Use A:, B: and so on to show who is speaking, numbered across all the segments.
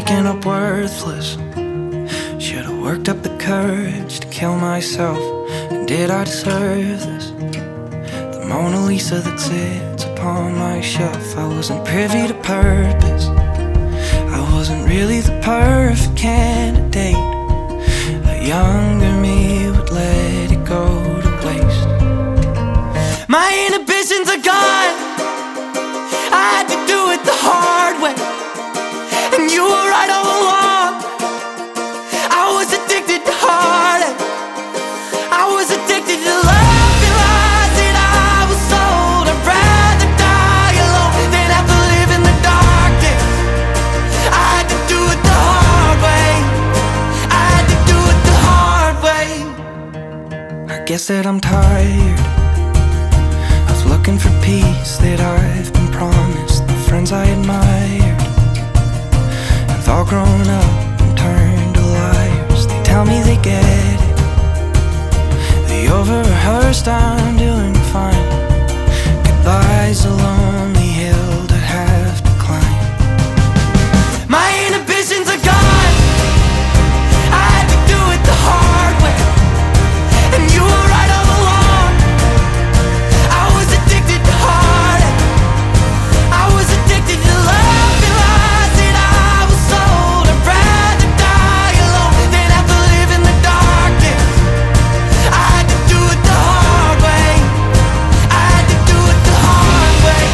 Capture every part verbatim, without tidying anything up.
A: waking up worthless. Should've worked up the courage to kill myself. And did I deserve this? The Mona Lisa that sits upon my shelf. I wasn't privy to purpose. I wasn't really the perfect candidate. A younger me would let it go to waste. My inhibitions are gone. I had to do it the hard way. And you were right all along. I was addicted to heartache. I was addicted to love and lies that I was sold. I'd rather die alone than have to live in the dark days. I had to do it the hard way. I had to do it the hard way. I guess that I'm tired of looking for peace that I've been promised. The friends I admired have all grown up and turned to liars. They tell me they get it. They over-rehearsed I'm doing fine. Goodbye's a lonely hill to have to climb. My inhibitions are gone. I had to do it the hard way. And you were right all along. I was addicted to heartache. I was addicted to love and lies that I was sold. I'd rather die alone than have to live in the dark days. I had to do it the hard way. I had to do it the hard way.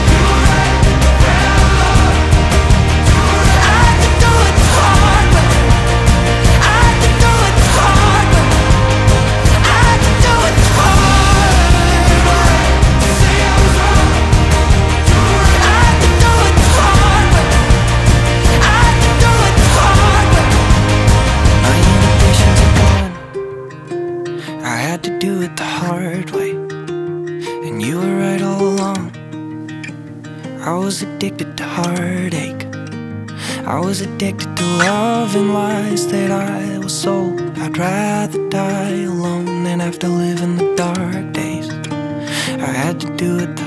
A: I had to do it the hard way. I had to do it the hard way. I had to do it the hard way. Say I was wrong. I had to do it the hard way. I had to do it the hard way. My inhibitions are gone. I had to do it the hard way. And you were right all along. I was addicted to heartache. I was addicted to love and lies that I was sold. I'd rather die alone than have to live in the dark days. I had to do it the